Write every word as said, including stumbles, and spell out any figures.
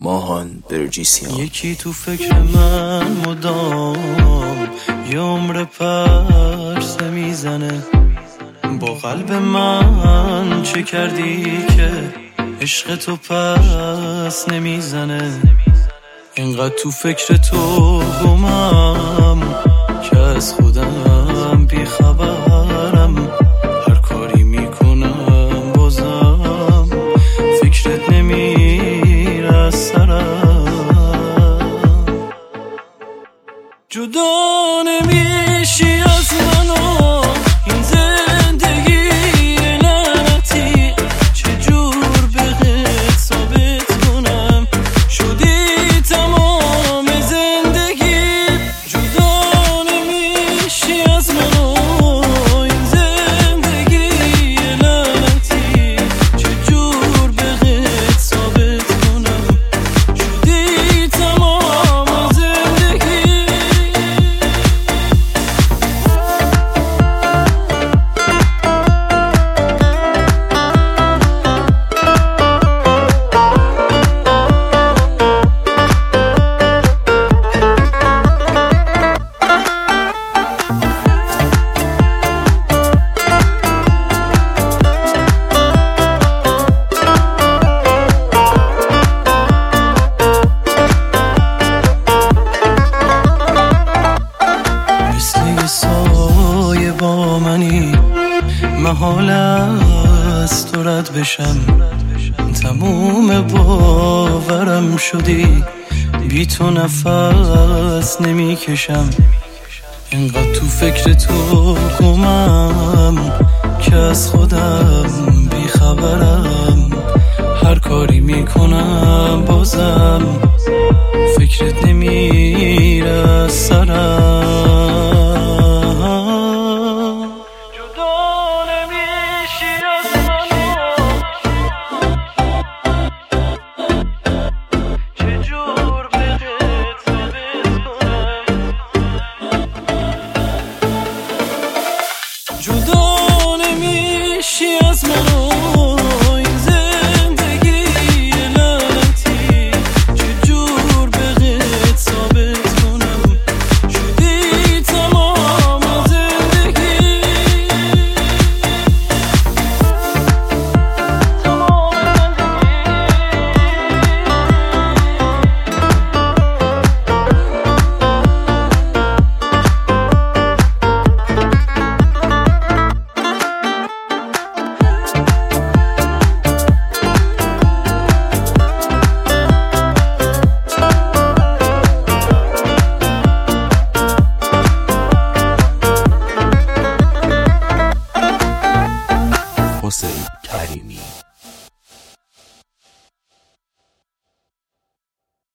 ماهان برجیسیان. یکی تو فکر من مدام یه عمر پرسه میزنه، با قلب من چه کردی که عشق تو پس نمیزنه؟ اینقدر تو فکر تو گمم که از خودم بیخبرم، هر کاری میکنم بازم فکرت نمیره از سرم. جدا نمیشی از منو این زندگی لعنتی، چجور بهت ثابت کنم شدی تمام زندگی. جدا نمیشی از منو این زندگی لعنتی، چجور بهت ثابت کنم شدی تمام زندگی. سایه با منی، محال است تو رد بشم، تموم باورم شدی، بی تو نفس نمی کشم. اینقدر تو فکر تو گمم که از خودم بی خبرم، هر کاری میکنم بازم